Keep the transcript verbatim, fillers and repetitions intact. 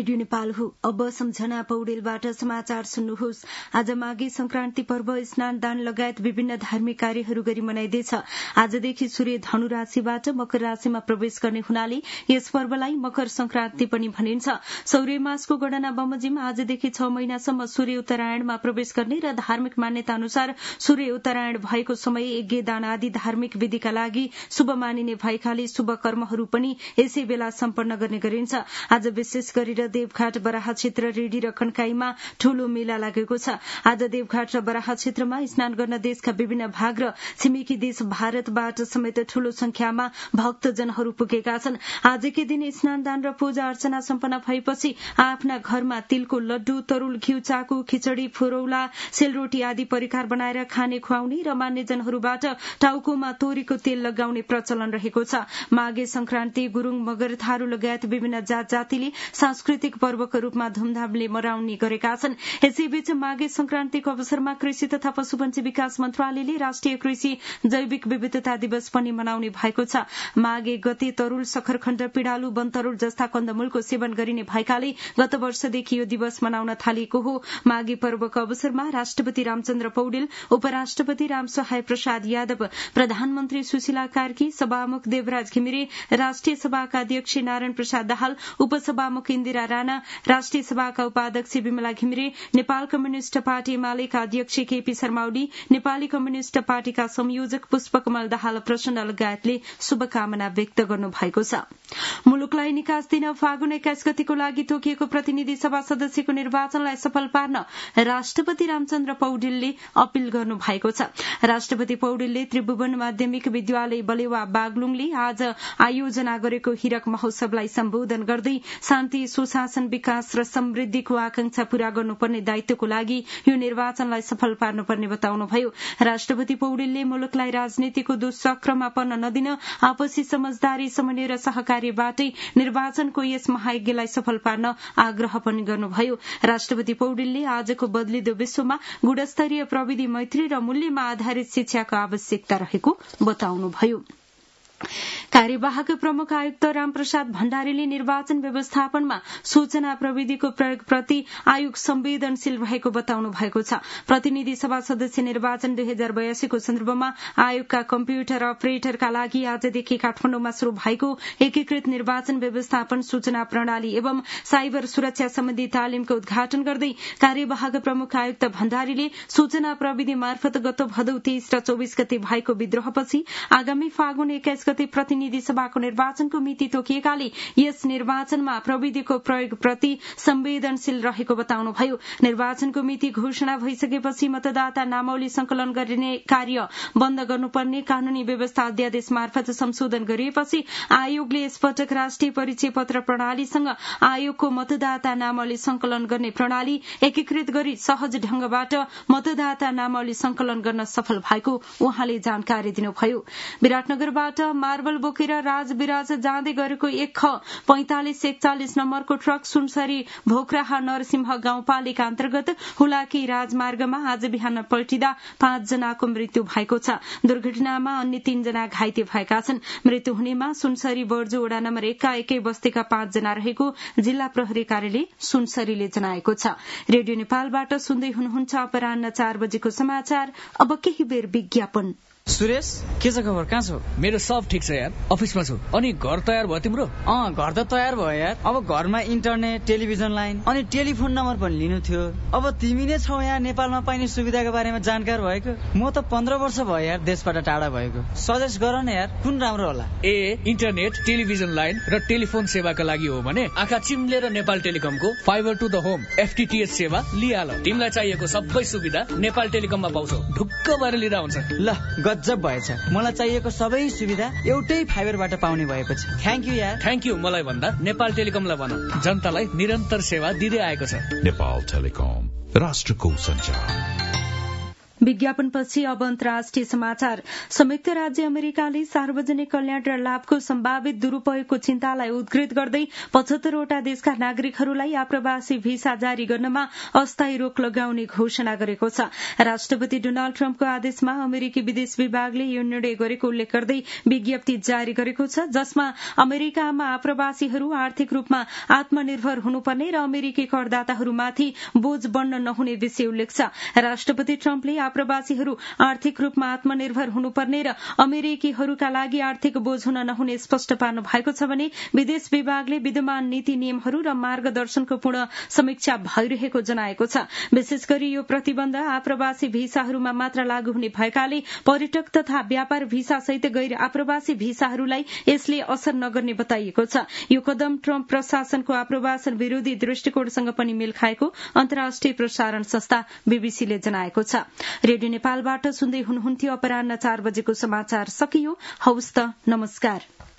Radio Nepal हो। अब सम्झना पौडेलबाट समाचार सुन्नुहोस्। आज माघे संक्रान्ति पर्व स्नान दान लगायत विभिन्न धार्मिक कार्यहरू गरी मनाइँदैछ। आजदेखि सूर्य धनु राशिबाट मकर राशिमा प्रवेश गर्ने हुनाले यस पर्वलाई मकर संक्रान्ति पनि भनिन्छ। सौर्य मासको गणना बमोजिम आजदेखि छ महिनासम्म सूर्य उत्तरायणमा प्रवेश गर्ने र धार्मिक मान्यता अनुसार सूर्य उत्तरायण भएको समय यज्ञ दान आदि धार्मिक विधिका लागि शुभ मानिने भएकाले शुभ कर्महरू पनि यसै बेला सम्पन्न गर्ने गरिन्छ। आज विशेष गरेर देवघाट बराह क्षेत्र रेडी र कन्काईमा ठूलो मेला लागेको छ। आज देवघाट र बराह क्षेत्रमा स्नान गर्न देशका विभिन्न भाग र छिमेकी देश भारतबाट समेत ठूलो संख्यामा भक्तजनहरू पुगेका छन्। आजकै दिन स्नान दान र पूजा अर्चना सम्पन्न भएपछि आफ्ना घरमा तिलको लड्डु, तरूल, घिउ, चाकु, खिचड़ी, फुरौला, सेलरोटी आदि परिकार बनाएर खाने खुवाउने र मान्यजनहरूबाट टाउकोमा तोरीको तेल लगाउने प्रचलन रहेको छ। माघे संक्रान्ति गुरूङ, मगर, थारू लगायत विभिन्न जात जातिले सांस्कृतिक पर्वको रूपमा धूमधामले मनाउने गरेका छन्। यसैबीच माघे संक्रान्तिको अवसरमा कृषि तथा पशुपन्छी विकास मन्त्रालयले राष्ट्रिय कृषि जैविक विविधता दिवस पनि मनाउने भएको छ। माघे गते तरूल, सखरखण्ड, पिडालु, वनतरूल जस्ता कन्दमूलको सेवन गरिने भएकाले गत वर्षदेखि यो दिवस मनाउन थालिएको हो। माघे पर्वको अवसरमा राष्ट्रपति रामचन्द्र पौडेल, उपराष्ट्रपति रामसहाय प्रसाद यादव, प्रधानमन्त्री सुशीला कार्की, सभामुख देवराज घिमिरे, राष्ट्रिय सभाका अध्यक्ष नारायण प्रसाद दाहाल, उपसभामुख इन्दिरा राणा, राष्ट्रिय सभाका उपाध्यक्ष विमला घिमिरे, नेपाल कम्युनिष्ट पार्टी एमालेका अध्यक्ष केपी शर्मा ओली, नेपाली कम्युनिष्ट पार्टीका संयोजक पुष्पकमल दाहाल प्रचण्ड लगायतले शुभकामना व्यक्त गर्नु भएको छ। मुलुकलाई निकास दिन फागुन एक्काइस गतिको लागि तोकिएको प्रतिनिधि सभा सदस्यको निर्वाचनलाई सफल पार्न राष्ट्रपति रामचन्द्र पौडेलले अपील गर्नु भएको छ। राष्ट्रपति पौडेलले त्रिभुवन माध्यमिक विद्यालय बलेवा बागलुङले आज आयोजना गरेको हीरक महोत्सवलाई सम्बोधन गर्दै शान्ति, सुशासन, विकास र समृद्धिको आकांक्षा पूरा गर्नुपर्ने दायित्वको लागि यो निर्वाचनलाई सफल पार्नुपर्ने बताउनुभयो। राष्ट्रपति पौडेलले मुलुकलाई राजनीतिको दुष्चक्रमा पर्न नदिन आपसी समझदारी, समन्वय र सहकार्यबाटै निर्वाचनको यस महायज्ञलाई सफल पार्न आग्रह पनि गर्नुभयो। राष्ट्रपति पौडेलले आजको बदलिदो विश्वमा गुणस्तरीय प्रविधि, मैत्री र मूल्यमा आधारित शिक्षाको आवश्यकता रहेको बताउनुभयो। कार्यवाहक प्रमुख आयुक्त रामप्रसाद भण्डारीले निर्वाचन व्यवस्थापनमा सूचना प्रविधिको प्रयोगप्रति आयोग संवेदनशील रहेको बताउनु भएको छ। प्रतिनिधि सभा सदस्य निर्वाचन दुई हजार बयासीको सन्दर्भमा आयोगका कम्प्युटर अपरेटरका लागि आजदेखि काठमाडौँमा शुरू भएको एकीकृत निर्वाचन व्यवस्थापन सूचना प्रणाली एवं साइबर सुरक्षा सम्बन्धी तालिमको उद्घाटन गर्दै कार्यवाहक प्रमुख आयुक्त भण्डारीले सूचना प्रविधि मार्फत गत भदौ तेइस र चौबिस गते भएको विद्रोहपछि आगामी फागुन एक्काइस गते प्रतिनिधि सभाको निर्वाचनको मिति तोकिएकाले यस निर्वाचनमा प्रविधिको प्रयोगप्रति संवेदनशील रहेको बताउनुभयो। निर्वाचनको मिति घोषणा भइसकेपछि मतदाता नामावली संकलन गर्ने कार्य बन्द गर्नुपर्ने कानूनी व्यवस्था अध्यादेश मार्फत संशोधन गरिएपछि आयोगले यसपटक राष्ट्रिय परिचय पत्र प्रणालीसँग आयोगको मतदाता नामावली संकलन गर्ने प्रणाली एकीकृत गरी सहज ढंगबाट मतदाता नामावली संकलन गर्न सफल भएको उहाँले जानकारी दिनुभयो। विराटनगरबाट मार्बल बोकेर राजविराज जाँदै गरेको एक ख पैंतालिस एकचालिस नम्बरको ट्रक सुनसरी भोक्राहा नरसिंह गाउँपालिका अन्तर्गत हुलाकी राजमार्गमा आज बिहान पल्टिँदा पाँच जनाको मृत्यु भएको छ। दुर्घटनामा अन्य तीनजना घाइते भएका छन्। मृत्यु हुनेमा सुनसरी बर्जो वडा नम्बर एकका एकै बस्तीका पाँच जना रहेको जिल्ला प्रहरी कार्यालय सुनसरीले जनाएको छ। रेडियो नेपालबाट सुन्दै हुनुहुन्छ अपराह्न चार बजेको समाचार। अब केही बेर विज्ञापन। सुरेश, के छ खबर? कहाँ छौ? मेरो सब ठिक छ यार, अफिसमा छु। अनि घर तयार भयो तिम्रो? अँ, घर त तयार भयो यार। अब घरमा इन्टरनेट, टेलिभिजन लाइन अनि टेलिफोन नम्बर पनि लिनु थियो। अब तिमी नै छौ यहाँ नेपालमा पाइने सुविधाको बारेमा जानकार भएको। म त पन्ध्र वर्ष भयो यार देशबाट टाढा भएको। सजेस्ट गर न यार, कुन राम्रो होला? ए इन्टरनेट, टेलिभिजन लाइन र टेलिफोन सेवाका लागि हो भने आँखा चिम्लेर नेपाल टेलिकमको fibre to the home FTTH सेवा लिहाल। तिमीलाई चाहिएको सबै सुविधा नेपाल टेलिकममा पाउँछौ। ढुक्क भएर लिँदा हुन्छ। ल गजब भएछ। मलाई चाहिएको सबै सुविधा एउटै फाइबरबाट पाउने भएपछि थ्याङ्क यू यार। थ्याङ्क यू मलाई भन्दा नेपाल टेलिकमलाई भन, जनतालाई निरन्तर सेवा दिँदै आएको छ। नेपाल टेलिकम, राष्ट्रको सञ्चार। विज्ञापनपछि अब अन्तर्राष्ट्रिय समाचार। संयुक्त राज्य अमेरिकाले सार्वजनिक कल्याण र लाभको सम्भावित दुरूपयोगको चिन्तालाई उद्धृत गर्दै पचहत्तरवटा देशका नागरिकहरूलाई आप्रवासी भिसा जारी गर्नमा अस्थायी रोक लगाउने घोषणा गरेको छ। राष्ट्रपति डोनाल्ड ट्रम्पको आदेशमा अमेरिकी विदेश विभागले यो निर्णय गरेको उल्लेख गर्दै विज्ञप्ति जारी गरेको छ, जसमा अमेरिकामा आप्रवासीहरू आर्थिक रूपमा आत्मनिर्भर हुनुपर्ने र अमेरिकी करदाताहरूमाथि बोझ बन्न नहुने विषय उल्लेख छ। राष्ट्रपति ट्रम्पले आप्रवासीहरू आर्थिक रूपमा आत्मनिर्भर हुनुपर्ने र अमेरिकीहरूका लागि आर्थिक बोझ हुन नहुने स्पष्ट पार्नु भएको छ भने विदेश विभागले विद्यमान नीति नियमहरू र मार्गदर्शनको पूर्ण समीक्षा भइरहेको जनाएको छ। विशेष गरी यो प्रतिबन्ध आप्रवासी भिसाहरूमा मात्र लागू हुने भएकाले पर्यटक तथा व्यापार भिसा सहित गैर आप्रवासी भिसाहरूलाई यसले असर नगर्ने बताइएको छ। यो कदम ट्रम्प प्रशासनको आप्रवासन विरोधी दृष्टिकोणसँग पनि मेल खाएको अन्तर्राष्ट्रिय प्रसारण संस्था बीबीसीले जनाएको छ। रेडियो नेपालबाट सुन्दै हुनुहुन्थ्यो। अपराह्न चार बजेको समाचार सकियो। हवस् त, नमस्कार।